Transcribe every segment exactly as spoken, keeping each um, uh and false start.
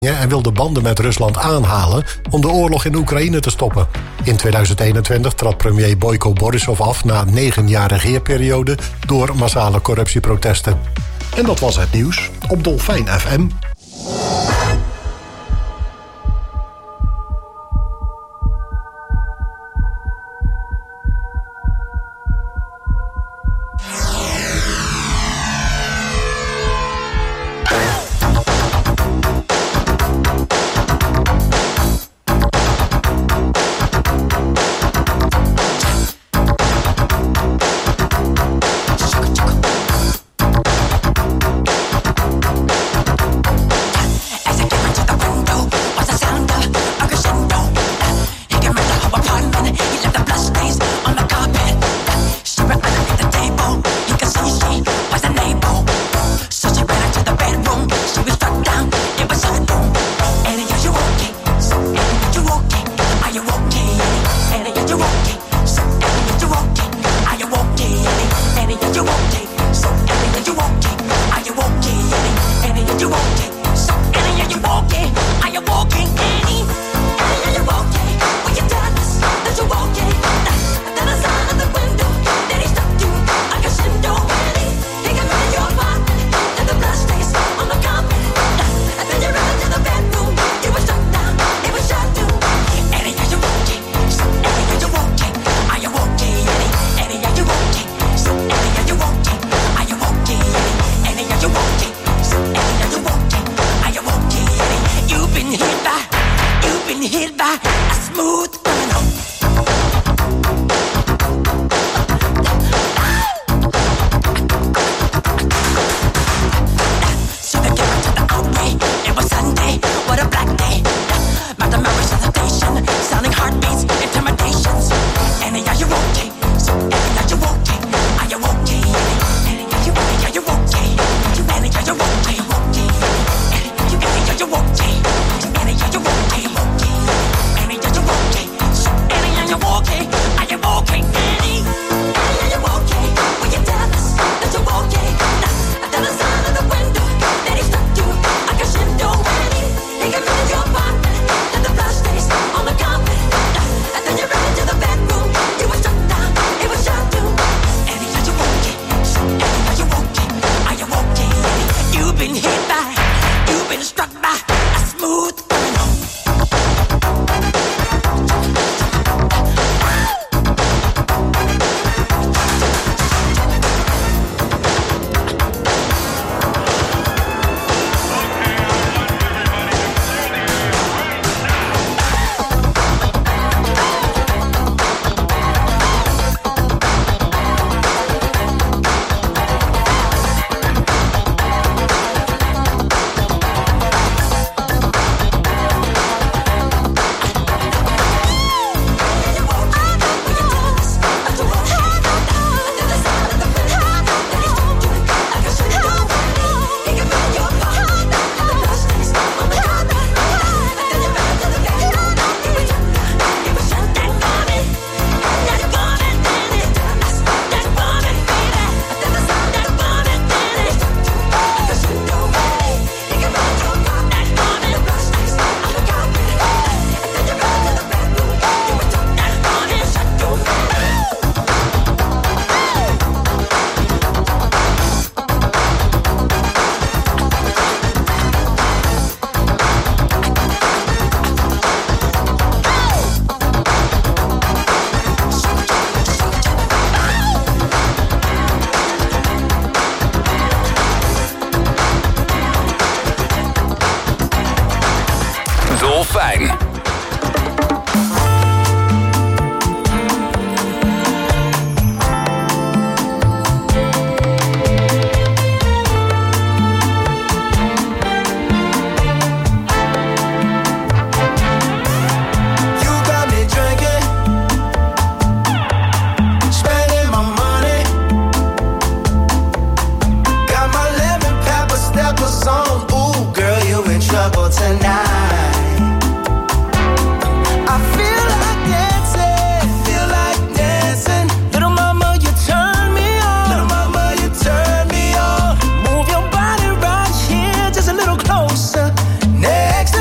en wil de banden met Rusland aanhalen om de oorlog in Oekraïne te stoppen. In tweeduizend eenentwintig trad premier Boyko Borisov af na een negen jaar regeerperiode door massale corruptieprotesten. En dat was het nieuws op Dolfijn F M. Dolfijn. Next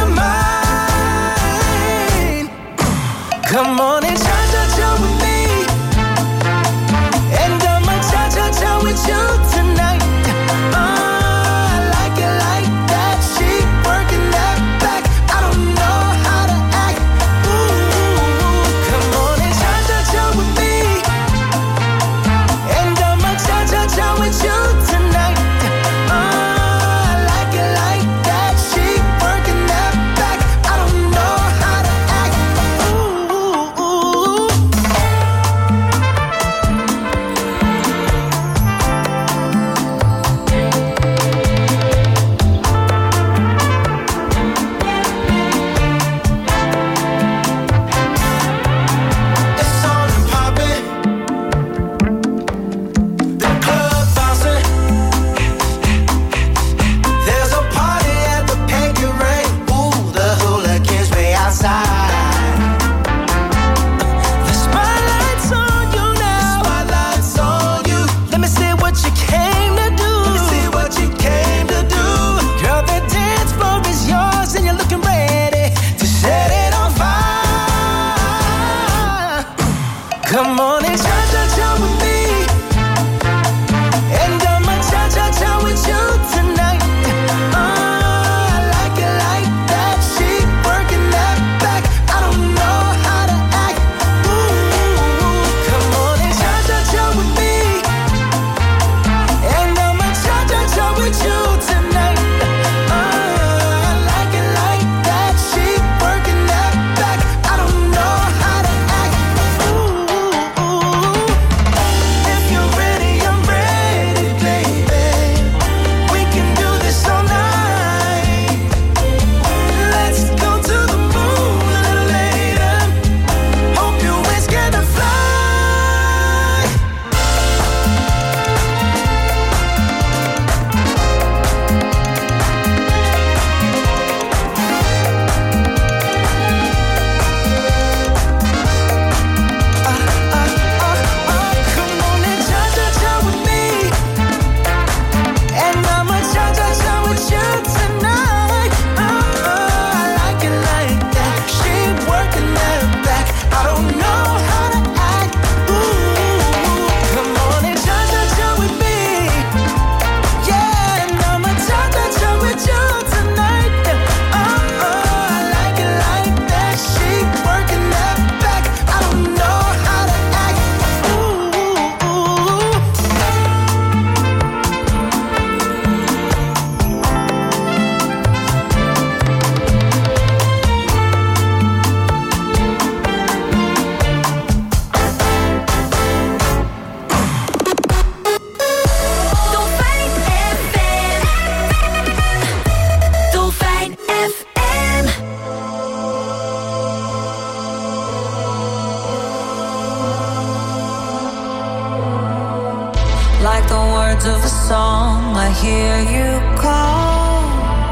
words of a song, I hear you call.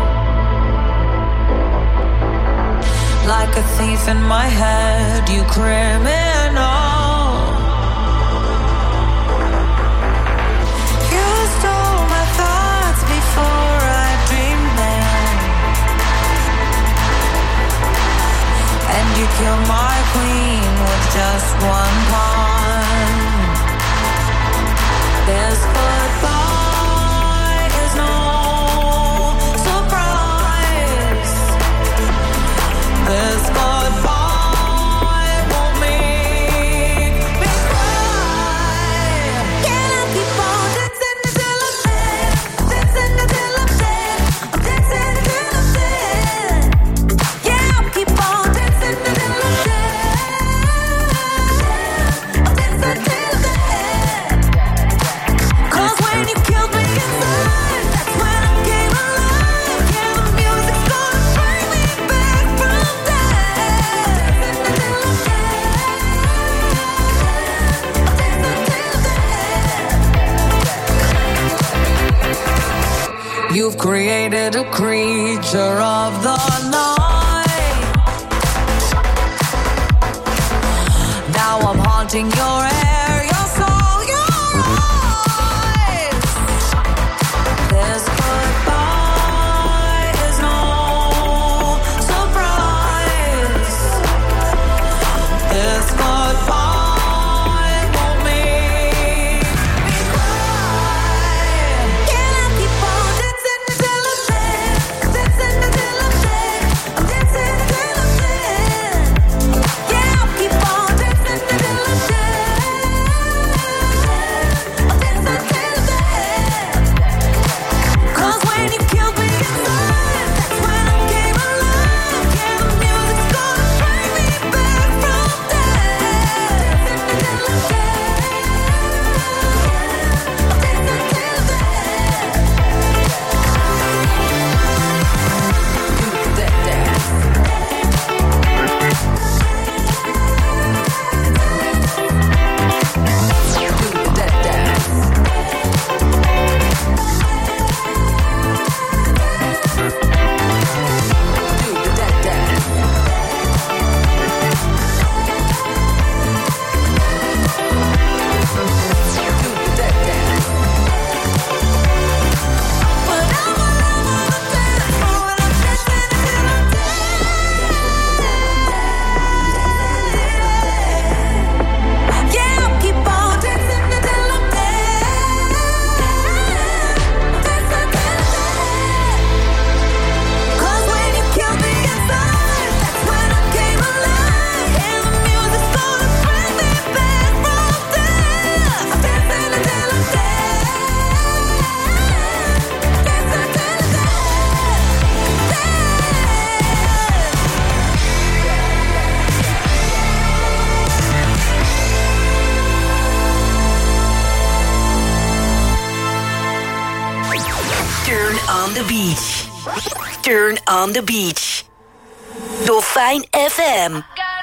Like a thief in my head, you criminal. You stole my thoughts before I dreamed them, and you killed my queen with just one pawn. This goodbye is no surprise. This goodbye won't make me cry. Can I keep on dancing until I'm dead? Dancing until I'm dead. I'm dancing until I'm dead. Yeah, I'll keep on dancing until I'm dead. I'm dancing until I'm dead. When you killed me inside, that's when I came alive. Yeah, the music's gonna bring me back from death. You've created a creature of the night. Now I'm haunting your air, your soul, your this goodbye is no surprise. This goodbye won't make me cry. Can I keep on dancing until I'm dead? Dancing until I'm dead. I'm dancing until I'm dead. Yeah, I'll keep on dancing until I'm dead. I'm dancing until I'm dead. Cause when you killed me inside, that's when I came alive. Yeah, the music's gonna bring me back from death. I'm dancing until death. Do that dance. Do that dance. Turn on the beach. Dolfijn F M.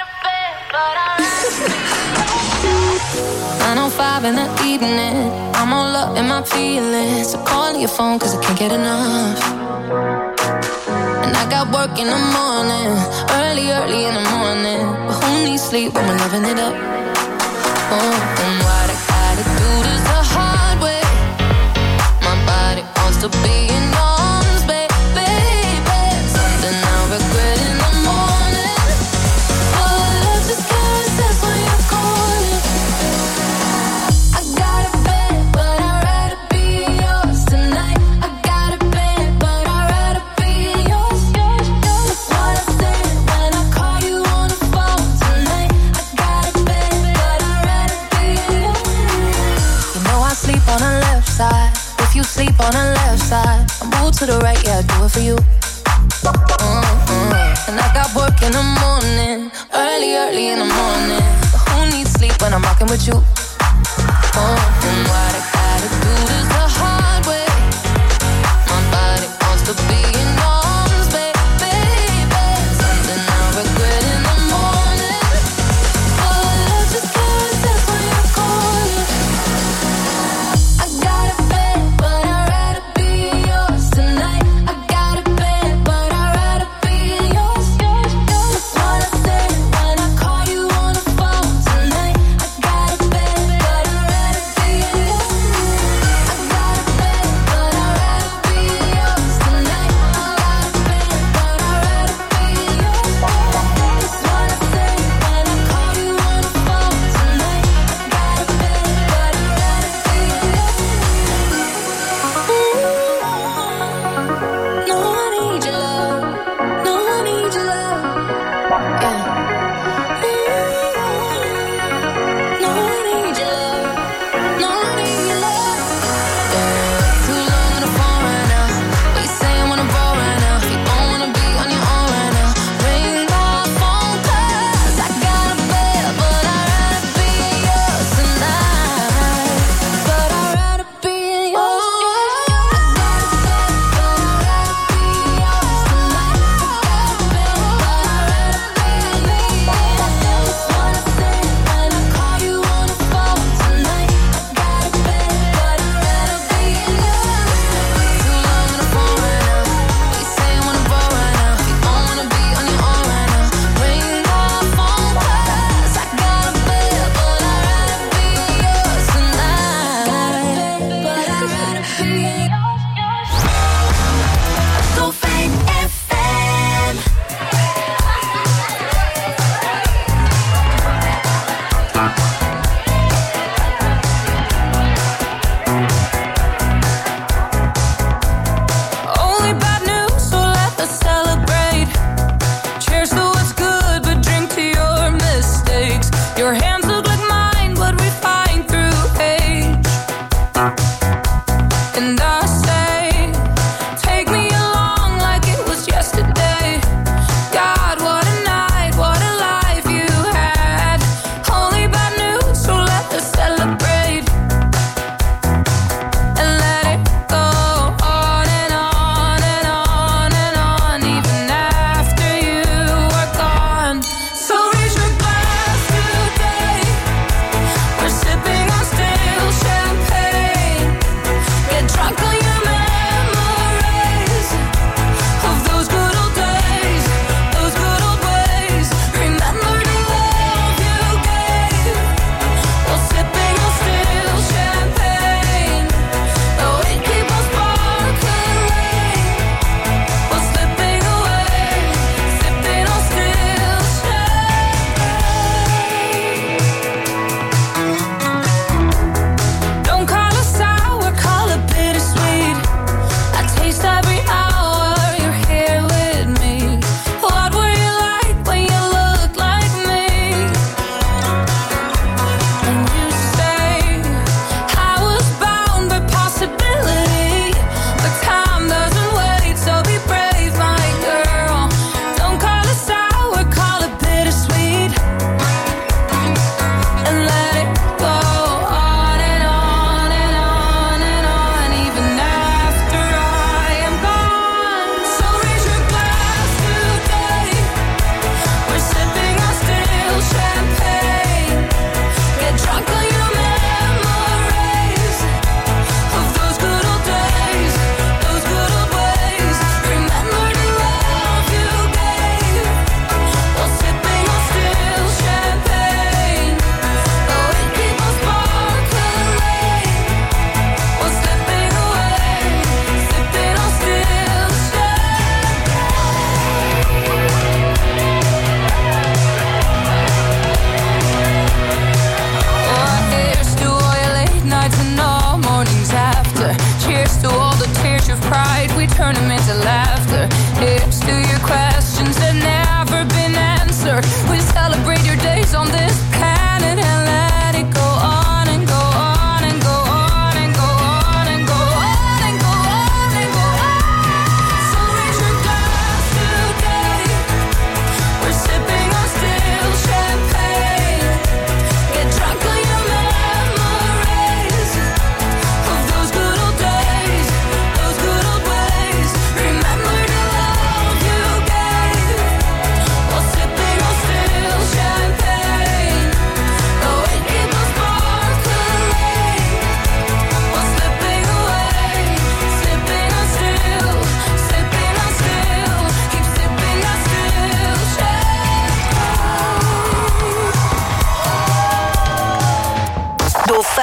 nine oh five in the evening, I'm all up in my feelings. So calling your phone cause I can't get enough. And I got work in the morning, early, early in the morning. But who needs sleep when we're living it up? Oh, and what I gotta do this the hard way. My body wants to be in arms, baby, baby. Something I'll regret in the morning. Oh, love just carries, that's why you're calling. I got a bed, but I'd rather be yours tonight. I got a bed, but I'd rather be yours. That's what I said when I call you on the phone tonight. I got a bed, but I'd rather be yours. You know I sleep on the left side. If you sleep on the left side, I move to the right, yeah, I do it for you. Mm-hmm. And I got work in the morning, early, early in the morning. But who needs sleep when I'm rocking with you? Oh, and what I gotta do this the hard way. My body wants to be in arms, baby, baby. Something I'll regret in the morning. Oh, love just carries, that's why you're calling. I got a bed,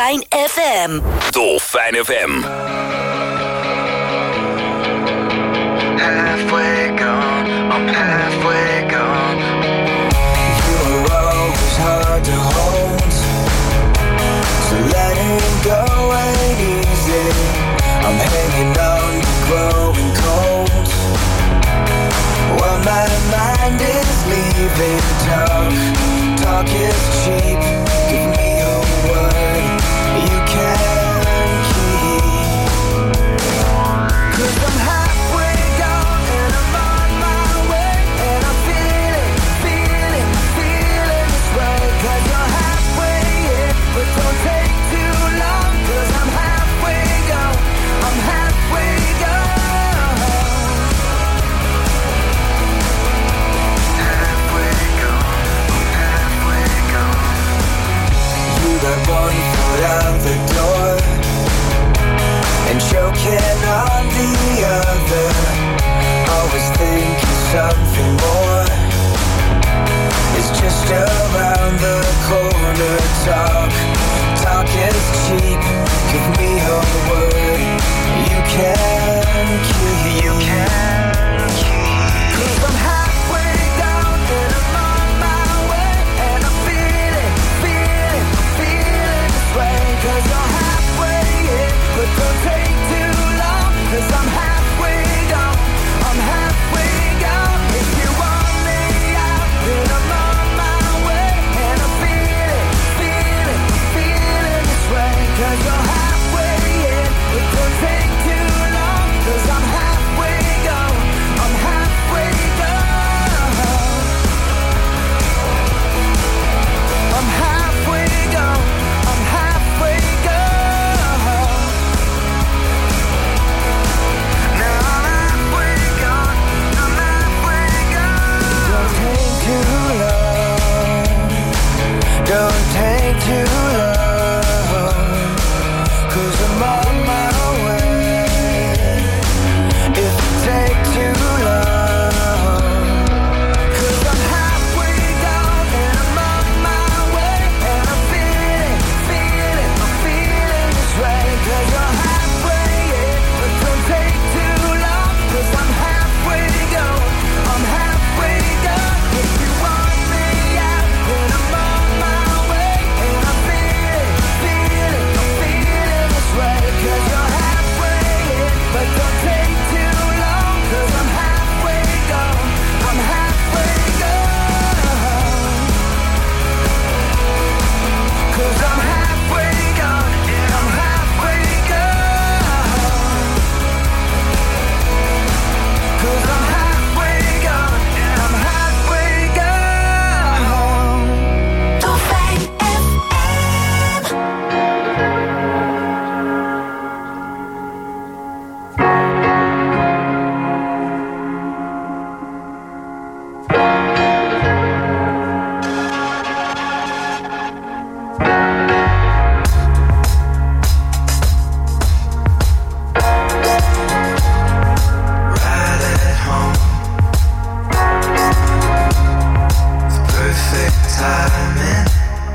Dolfijn F M. Dolfijn F M. Halfway gone, I'm halfway gone. You were always hard to hold, so letting go ain't easy. I'm hanging on to growing cold, while my mind is leaving. Talk, talk is cheap. Give me a word you can keep. 'Cause I'm halfway gone and I'm on my way, and I'm feeling, feeling, feeling this way. 'Cause you're halfway in, but don't take too long. 'Cause I'm halfway gone, I'm halfway gone. Halfway gone, halfway gone. You got one foot out the door and choking on the other. Always thinking something more is just around the corner. Talk, talk is cheap. Give me a word you can keep. You can keep. 'Cause I'm halfway down and I'm on my way, and I'm feeling, feeling, feeling this way. 'Cause you're halfway in, but don't take too long. 'Cause I'm halfway gone, I'm halfway gone. If you want me out, then I'm on my way, and I'm feeling, feeling, feeling this way. 'Cause you're halfway in, but don't take too long. 'Cause I'm halfway gone, I'm halfway gone. I'm halfway gone, I'm halfway gone. Now I'm halfway gone, I'm halfway gone. Don't take too long, don't take too long. 'Cause I'm on my way. If you take too long, 'cause I'm halfway gone and I'm on my way, and I'm feeling, feeling, I'm feeling this way. 'Cause you're halfway in, but don't take too long. 'Cause I'm halfway gone, I'm halfway gone. If you want me out, then I'm on my way, and I'm feeling, feeling, I'm feeling this way. 'Cause you're halfway in, but don't take too long. 'Cause I'm halfway gone, I'm halfway gone. 'Cause I'm halfway gone, and I'm halfway gone. 'Cause I'm halfway gone, and I'm halfway gone. Dolfijn F M. Right at home, perfect timing,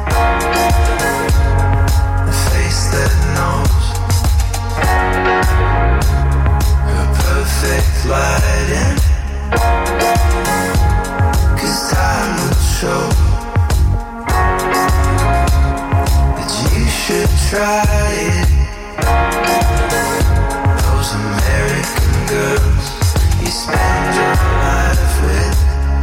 a face that knows, her perfect lighting. 'Cause time will show that you should try it. Those American girls you spend your life with.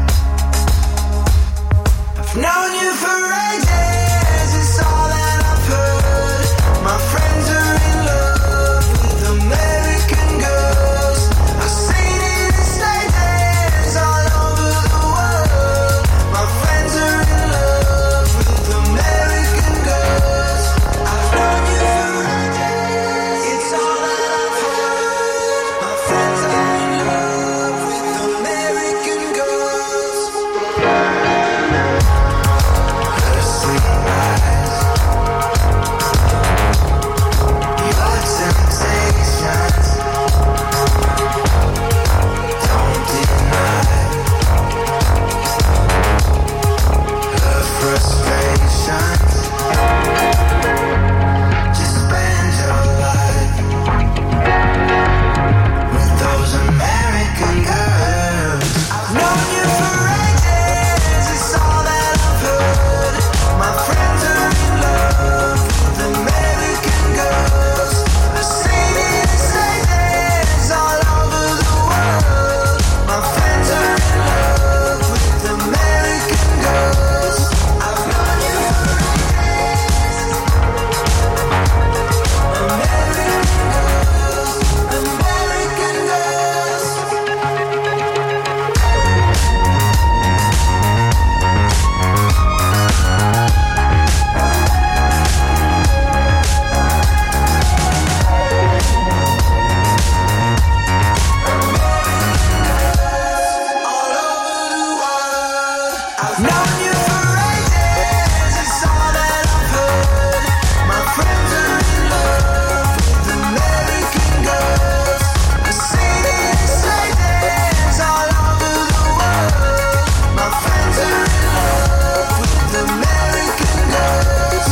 I've known you for ages, it's all that I've heard. My friends are in love with American girls. I've seen it in stages all over the world. My friends are in love with American girls. I've known you for ages, it's all that I've heard. My friends are in love with American girls. Known you for ages, it's all that I've heard. My friends are in love with American girls. The city is ladies all over the world. My friends are in love with American girls.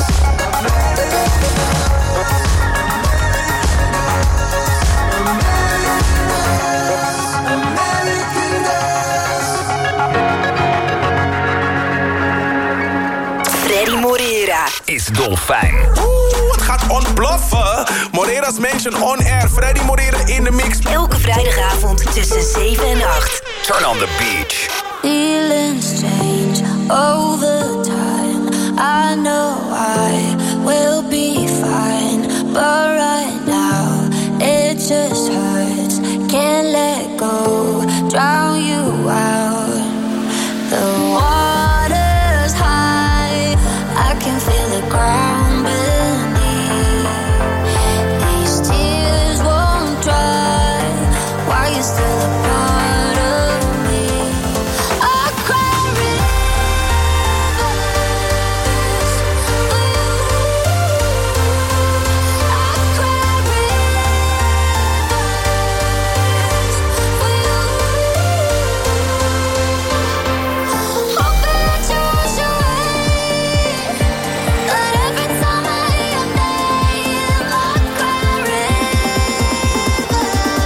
Freddy Moreira. Is Dolfijn. Oeh, het gaat ontploffen. Moreira's Mansion on air. Freddy Moreira in de mix. Elke vrijdagavond tussen zeven en acht. Turn on the beach. Feelings change over time. I know I will be fine, but right now it just hurts. Can't let go, drown you out. The water's high, I can feel the ground beneath. These tears won't dry while you're still a part of me. I cry rivers for you. I cry rivers for you. Hoping that you wash away, but every time I hear your name, I cry rivers for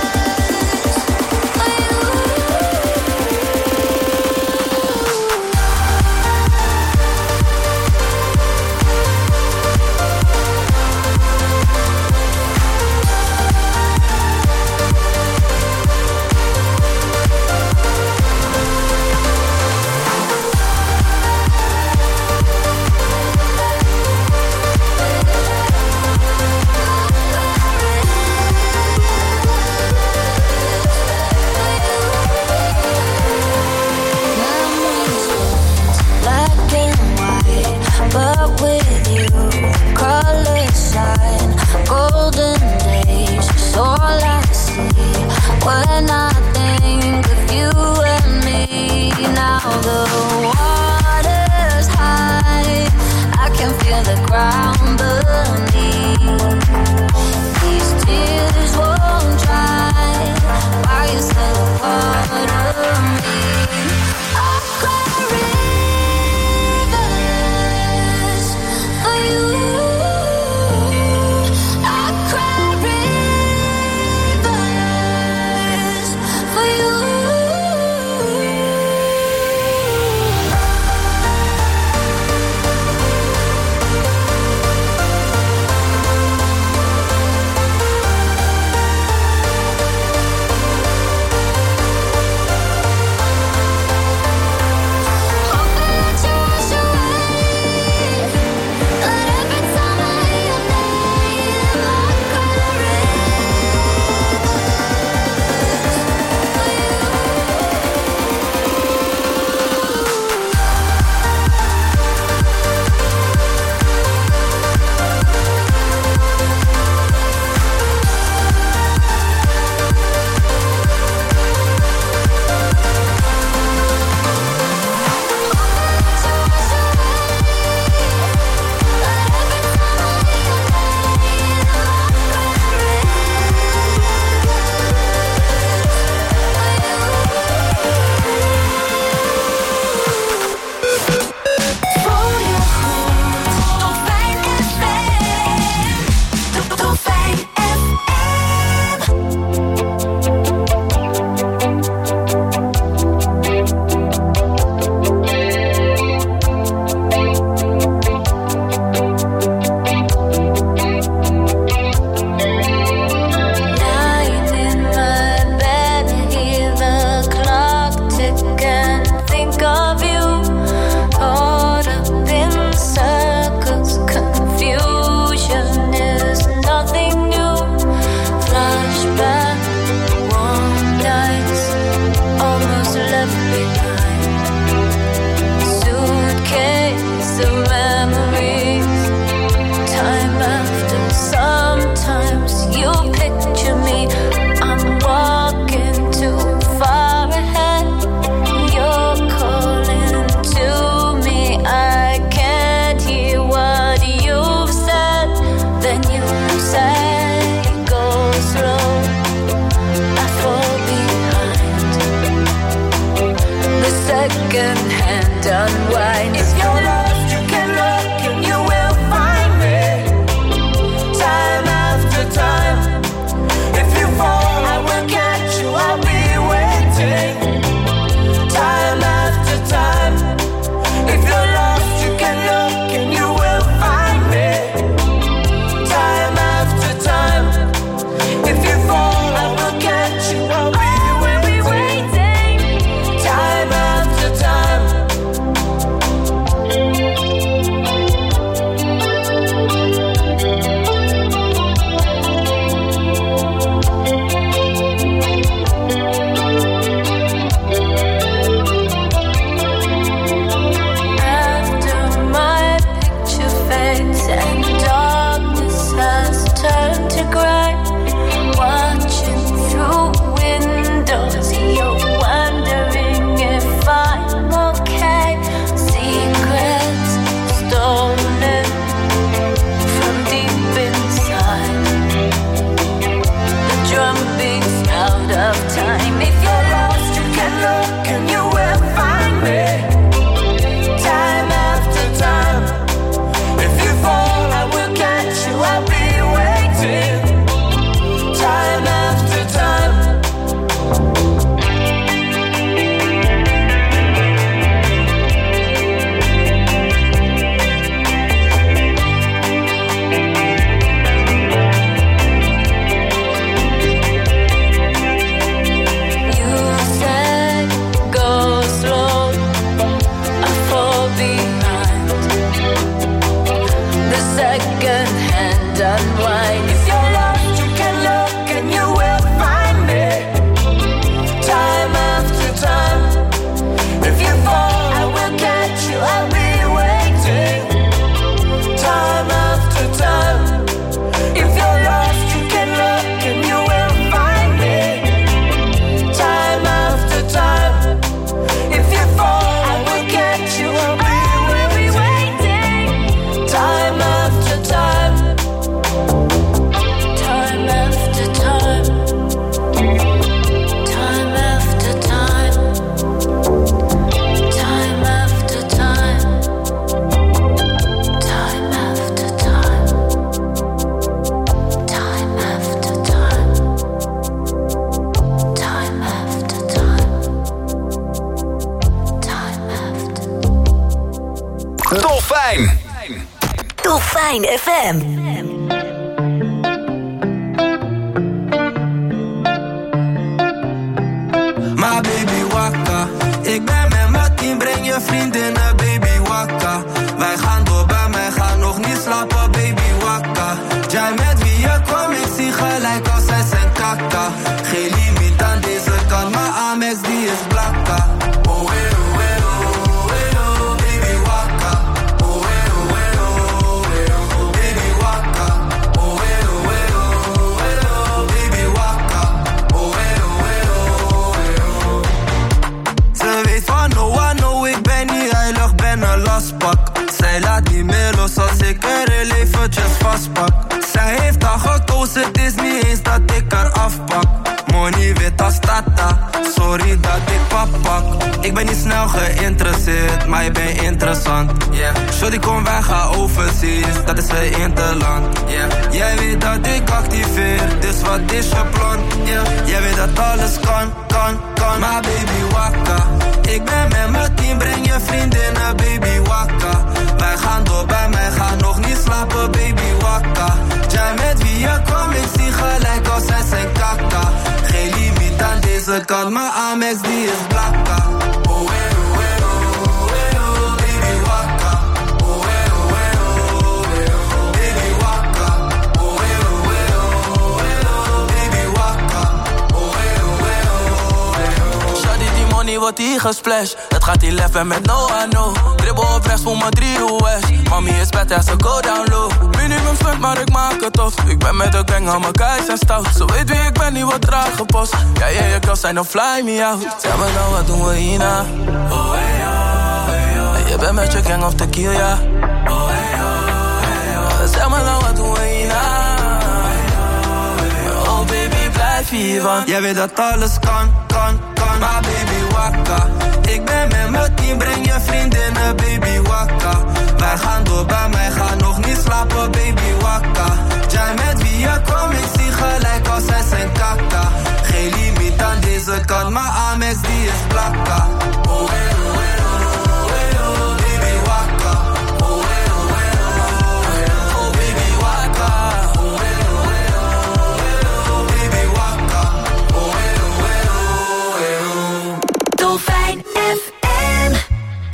you. Memories black and white, but with you, colors shine. Golden days is all I see when I think of you and me. Now the water's high, I can feel the ground beneath. These tears won't dry while you're still a part of me. I cry rivers for you. I cry rivers for you. second hand unwind. If you're lost, you can look and you will find me. Time after time. If you fall, I will catch you, I'll be waiting. Time after time. If you're lost, you can look and you will find me. Time after time. If you fall, I will catch you, I'll be waiting. Time after time. After my picture fades and darkness has turned to gray, watching through windows, you're wondering if I'm okay. Secrets stolen from deep inside. The drum beats out of time. If you're lost, you can look and you will find me. Time after time. If you fall, I will catch you, I'll be waiting. Time after time. You said go slow, I fall behind. The second hand unwind. If you're lost, you can look and you will find me. Time after time. If you fall, I will catch you, I'll be waiting. Time after time. If you're lost, you can look and you will find me. Time after time. If you fall, I will catch you, I'll be waiting. Time after time. Time after time. Time after time. Time after time. Time after time. Time after time. Time after time. Time after. Dolfijn. Dolfijn F M. My baby wakka. Ik ben met mijn team, breng je vriendinnen, baby wakka. Wij gaan door bij mij, gaan nog niet slapen, baby wakka. Jij met wie je kwam, ik zie gelijk als zij zijn kaka. Geen limiet aan deze kant, maar Amex die is blakka. Oh, eh, oh, eh, oh, eh, oh, baby wakka. Oh, eh, oh, eh, oh, eh, oh, baby wakka. Oh, eh, oh, eh, oh, eh, oh, baby wakka. Oh, eh, oh, eh, oh, eh, oh. Ze weet van no one, no, ik ben niet heilig, ben een lastpak. Zij laat niet meer los als ik er heel eventjes vastpak. Zij heeft al gekozen, het is niet eens dat ik haar afpak. Money wit als tata, sorry dat ik pap pak. Ik ben niet snel geïnteresseerd, maar je bent interessant, yeah. Shorty kom wij gaan overzees, dat is een interland, yeah. Jij weet dat ik activeer, dus wat is je plan, yeah. Jij weet dat alles kan, kan, kan. Maar baby wakka, ik ben met mijn team, breng je vriendinnen, baby wakka. Wij gaan door bij mij, gaan nog niet slapen, baby wakka. Jij met wie je kwam, ik zie gelijk als zij zijn kaka. Geen limiet aan deze kant, maar Amex die is blakka. Oh, eh, oh, eh, oh, eh, oh, baby wakka. Oh, eh, oh, eh, oh, eh, oh, baby wakka. Oh, eh, oh, eh, oh, eh, oh, baby wakka. Oh, eh, oh, eh, oh, eh, oh. Shawty, die money wordt hier gesplashed. Het gaat hier leven met no I know. Dribbel op rechts voor mijn drie U S. Mami is bad en ze go down low. Minimum stunt, maar ik maak het of. Ik ben met de gang, aan mijn guys en stout. Ze weet wie ik ben, die wordt raar gepost. Ja, ja, je girls zijn dan fly me out. Zeg me nou, wat doen we hierna? Oh, hey, oh, hey, oh. Je bent met je gang of tequila. Oh, hey, oh, hey, oh. Zeg me nou, wat doen we hierna? Oh, baby, blijf hier, want jij weet dat alles kan, kan, kan. Maar baby, wakka. Ik ben met mijn team, breng je vriendinnen, baby wakka. Wij gaan door bij mij, gaan nog niet slapen, baby wakka. Jij met wie je komt, ik zie gelijk als zij zijn kakka. Geen limiet aan deze kant, maar Amex die is plakka. Oh, oh, oh, oh, oh, baby wakka. Oh, oh, oh, oh, oh, baby wakka. Oh, oh, oh, oh, baby wakka. Oh, oh, oh, oh, oh. Dolfijn F M.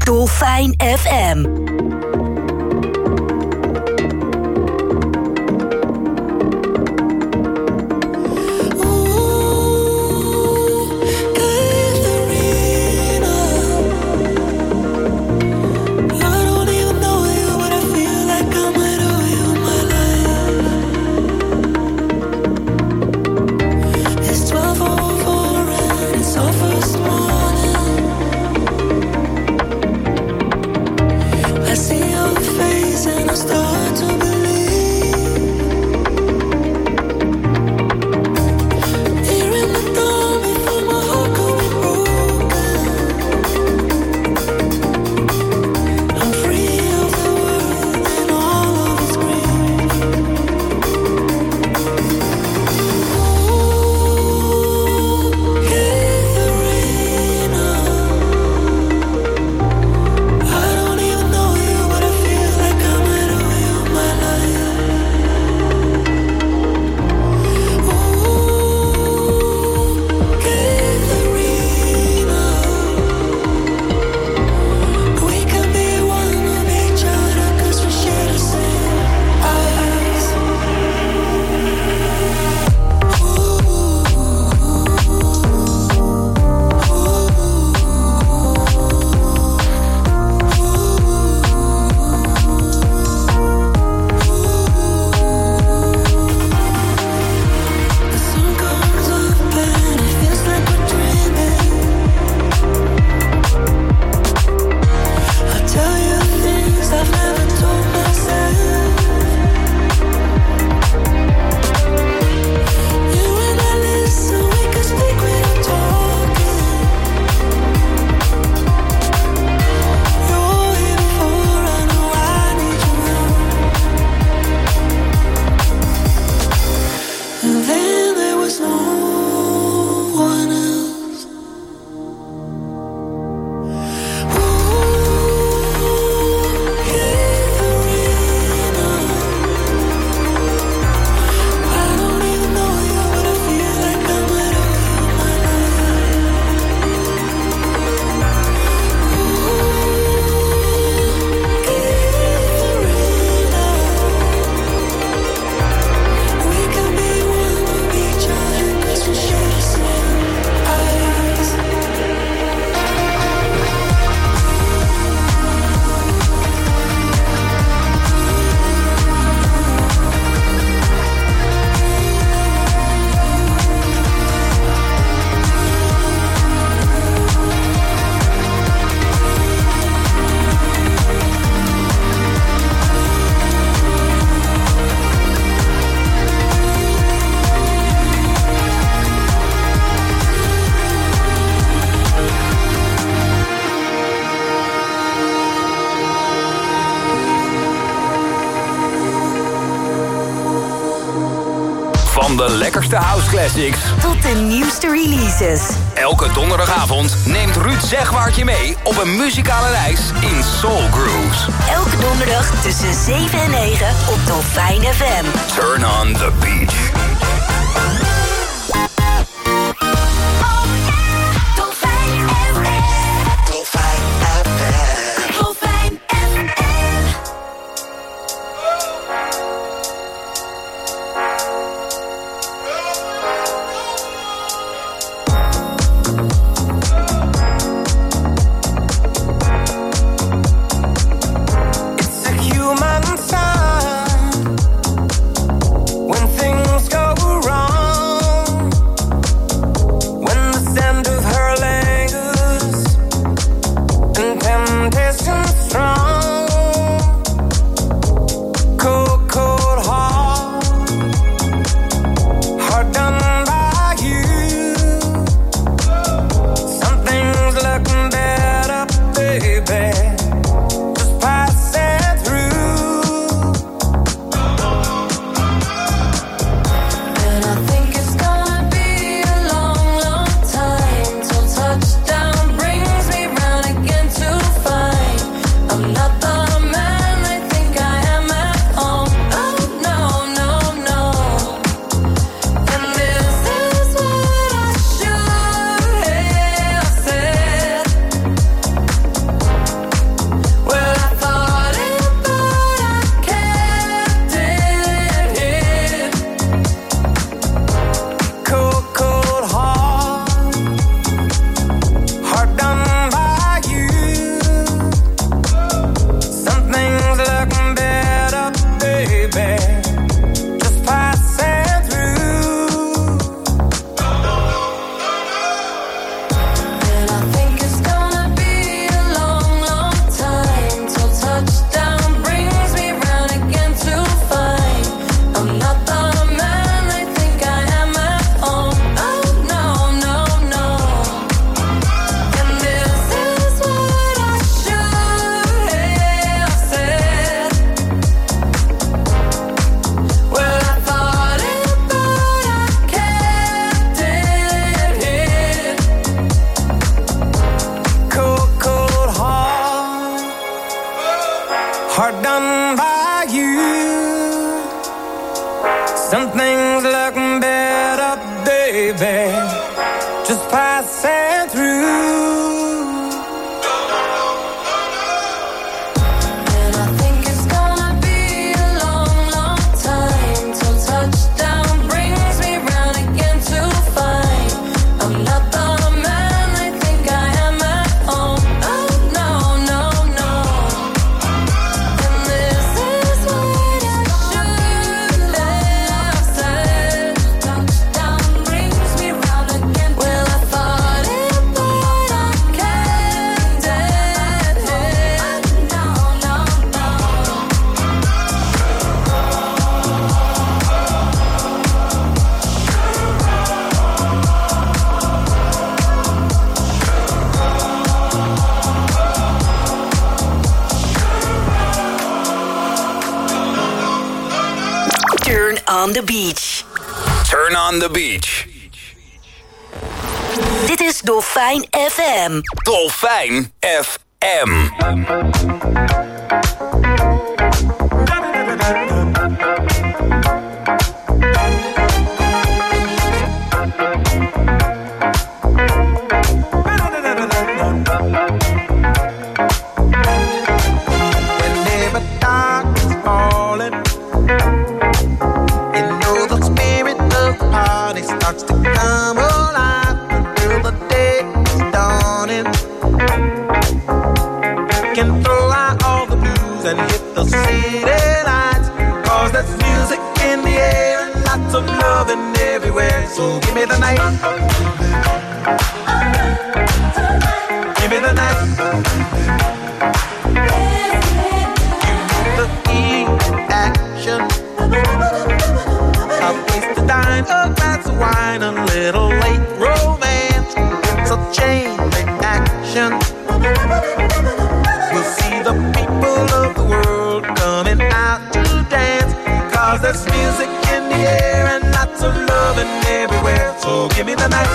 Dolfijn F M. Van de lekkerste house classics tot de nieuwste releases. Elke donderdagavond neemt Ruud Zegwaart je mee op een muzikale reis in Soul Grooves. Elke donderdag tussen zeven en negen op Dolfijn F M. Turn on the beach. When things go Some things look better, baby, just passing through. And I think it's gonna be a long, long time till touchdown brings me round again to find I'm not the man I think I am at home. Oh no, no, no. And this is what I should have said. Touchdown brings me round again. Well, I thought it, but I can't dead head. No, no, no. Turn on the beach. Turn on the beach. Dit is Dolfijn F M. Dolfijn F M. Whenever dark is falling, you know the spirit of the party starts to come alive until the day is dawning. Can throw out all the blues and hit the city lights, 'cause there's music in the air and lots of loving everywhere. So give me the night, give me the night. The key action, a place to dine, a glass of wine, a little late romance. It's a chain reaction. We'll see the people of the world coming out to dance, 'cause there's music in the air and lots of loving everywhere. So give me the night,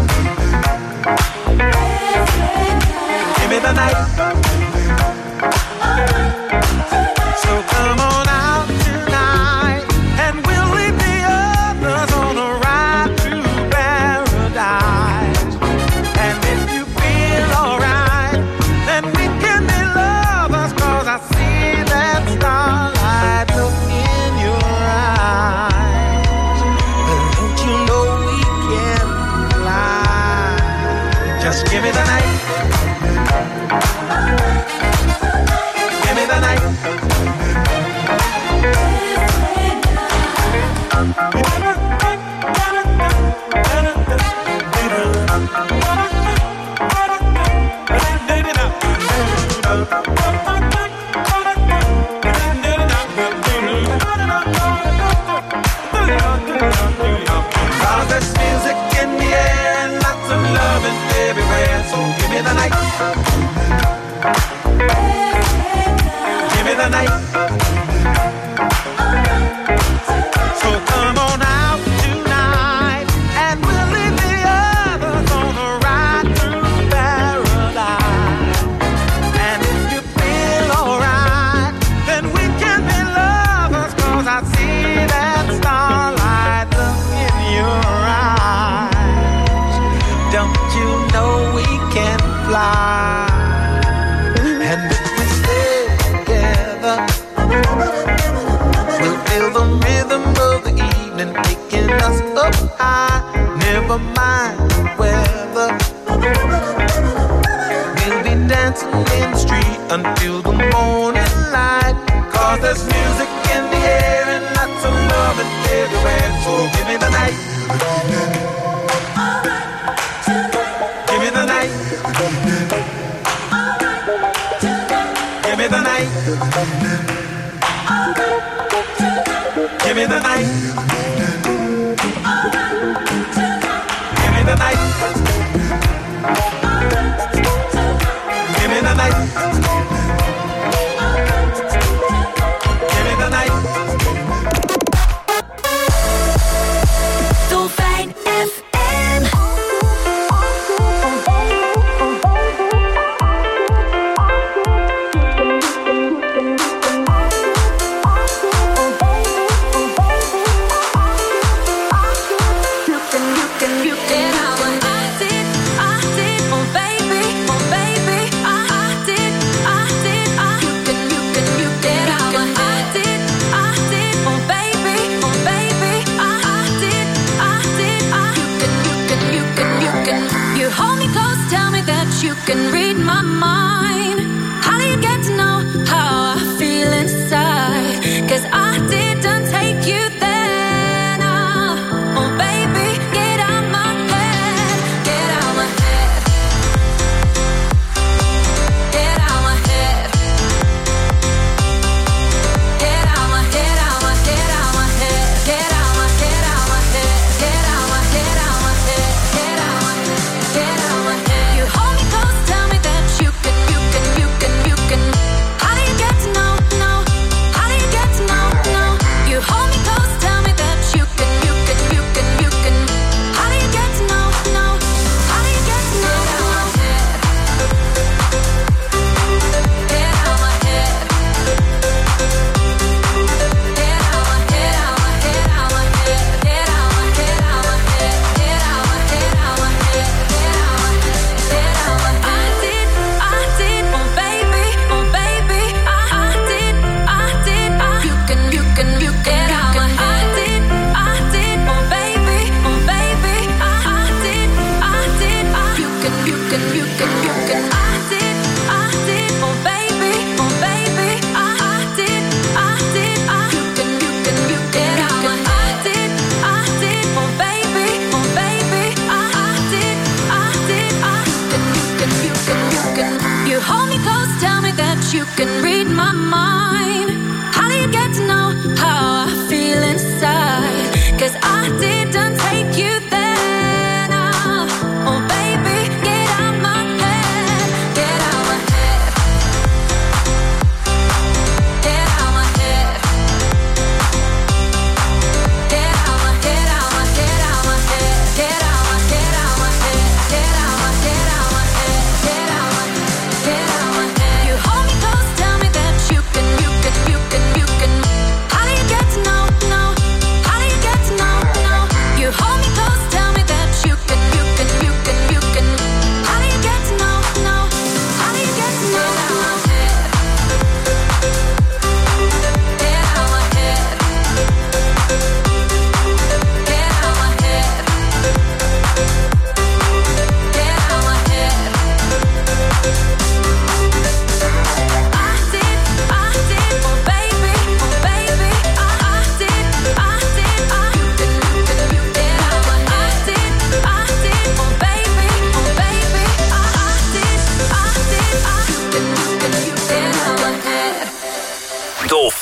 give me the night. So come on out tonight, and we'll leave the others on a ride to paradise. And if you feel alright, then we can be lovers, 'cause I see that starlight look in your eyes. But don't you know we can fly? Just give me the night, give me the night. Cause there's music in the air and lots of loving everywhere. So give me the night, give me the night. So come on out tonight, and we'll leave the others on a ride through paradise. And if you feel alright, then we can be lovers, 'cause I see that starlight look in your eyes. Don't you know we can fly? And if we stay together, we'll feel the rhythm of the evening taking us up high. Never mind the weather, we'll be dancing in the street until the morning light. 'Cause there's music in the air and lots of loving everywhere. So give me the night, give me the night, give me the night, give me the night, give me the night, give me the night, give me the night. Dolfijn F M.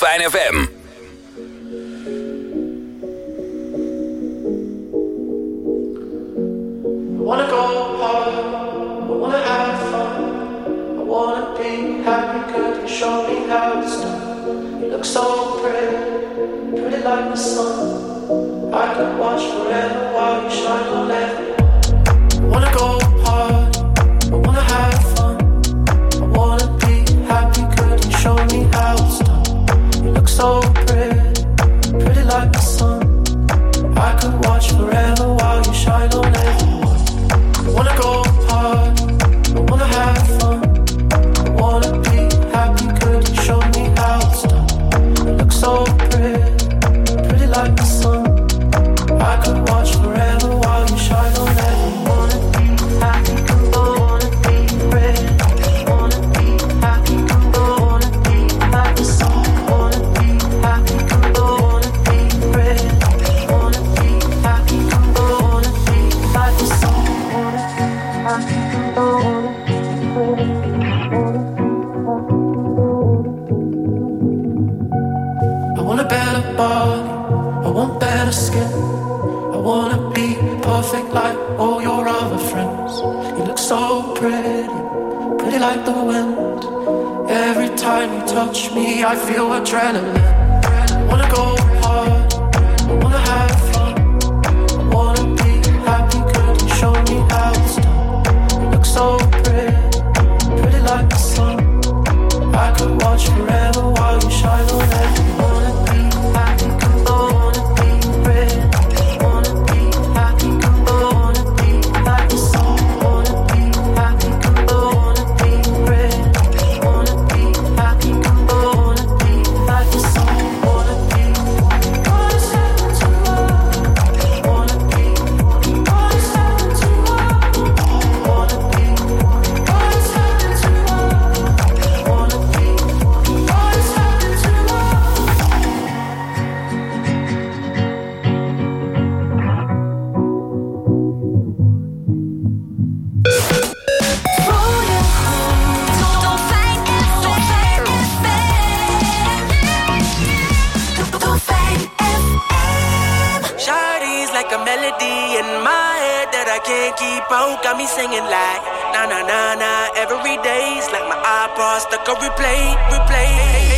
Dolfijn F M. I wanna go hard, I wanna have fun, I wanna be happy, could you show me how it's done? You look so pretty, pretty like the sun. I could watch forever while you shine on everyone. I wanna go hard, I wanna have fun, I wanna be happy, could you show me how it's done? You look so pretty, pretty like the sun. I could watch forever while you shine on everyone. I wanna go hard, I wanna have fun, I wanna be happy, could you show me how it's done? You look so pretty, pretty like the sun. I could watch forever while you shine on everyone. Wanna be happy, wanna be pretty, wanna be happy, wanna be like the sun. Wanna be happy, wanna be pretty, wanna be happy, wanna be like the sun. I want a better body, I want better skin, I wanna be perfect like all your other friends. You look so pretty, pretty like the wind. Every time you touch me I feel adrenaline. I wanna go hard, I wanna have fun, I wanna be happy, could you show me how it's done? You look so pretty, pretty like the sun. I could watch forever while you shine on everyone. Wanna be happy, wanna be pretty, wanna be happy, wanna be like the sun. Wanna be happy, wanna be pretty, wanna be happy, wanna be like the sun. Wanna be what's happened to love? Wanna be what's happened to love? Wanna be what's happened to love? Wanna be what's happened to love? Dolfijn F M. Dolfijn F M. Shawty's like a melody in my head that I can't keep out. Got me singing like na na na na every day's like my iPod stuck on replay, replay.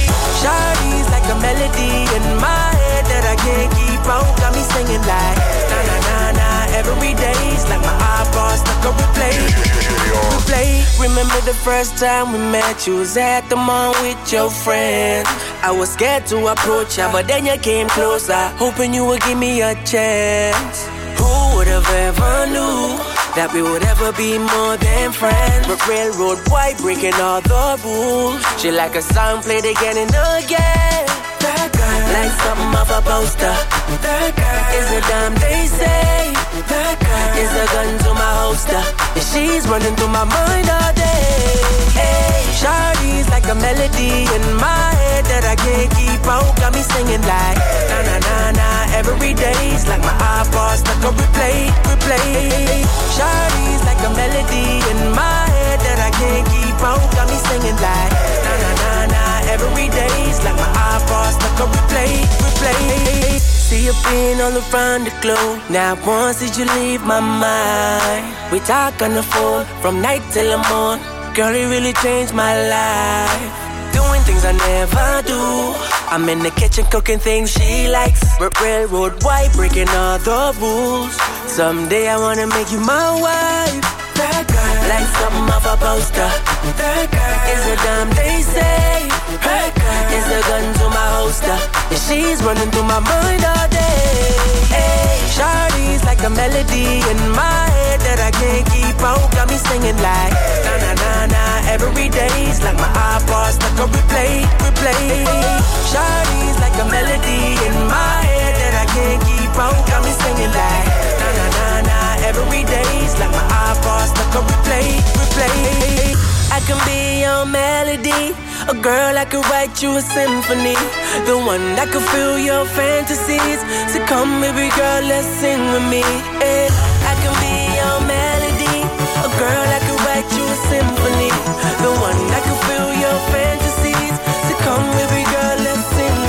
Shawty's like a melody in my head that I can't keep out. Got me singing like na na na na every day's like my iPod stuck on replay, replay. Remember the first time we met? You was at the mall with your friends. I was scared to approach ya, but then you came closer, hoping you would give me a chance. Who would have ever knew that we would ever be more than friends? But railroad white breaking all the rules. She like a song played again and again. That girl, like something off a poster. That girl is a damn they say. That girl is a gun to my holster. And she's running through my mind all day. Hey, Shawty's like a melody in my head that I can't keep out. Got me singing like na na na na every day's like my iPod stuck on replay, replay. Shawty's like a melody in my head that I can't keep out. Got me singing like na na na na every day's like my iPod stuck on replay, replay. See you being all around the globe. Now once did you leave my mind? We talk on the phone from night till the morning. Girl, it really changed my life. Doing things I never do. I'm in the kitchen cooking things she likes. R- railroad white breaking all the rules. Someday I wanna make you my wife. That girl, like something off a poster. That girl is a damn they say. That girl is a gun to my holster. And she's running through my mind all day. Hey, Shawty's like a melody in my head that I can't keep out. Got me singing like na na na na every day's like my iPod stuck on replay, replay. Shawty's like a melody in my head that I can't keep out. Got me singing like na na na na every day's like my iPod stuck on replay, replay. I can be your melody, a girl I could write you a symphony, the one that could fill your fantasies. So come baby girl, let's sing with me. Yeah. I can be your melody, a girl I could write you a symphony, the one that could fill your fantasies. So come baby girl, let's sing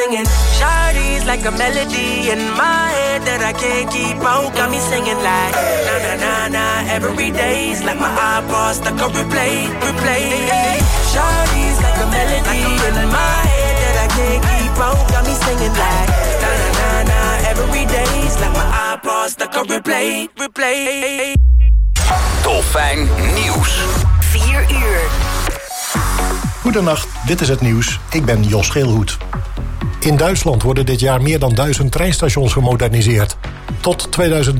singing. Shawty's like a melody in my head that I can't keep out. Got me singing like na na na na. Every day's like my iPod stuck on replay, replay. Shawty's like a melody in my head that I can't keep out. Got me singing like na na na na. Every day's like my iPod stuck on replay, replay. Dolfijn Nieuws. vier uur. Goedenacht, dit is het nieuws. Ik ben Jos Geelhoed. In Duitsland worden dit jaar meer dan duizend treinstations gemoderniseerd. Tot tweeduizend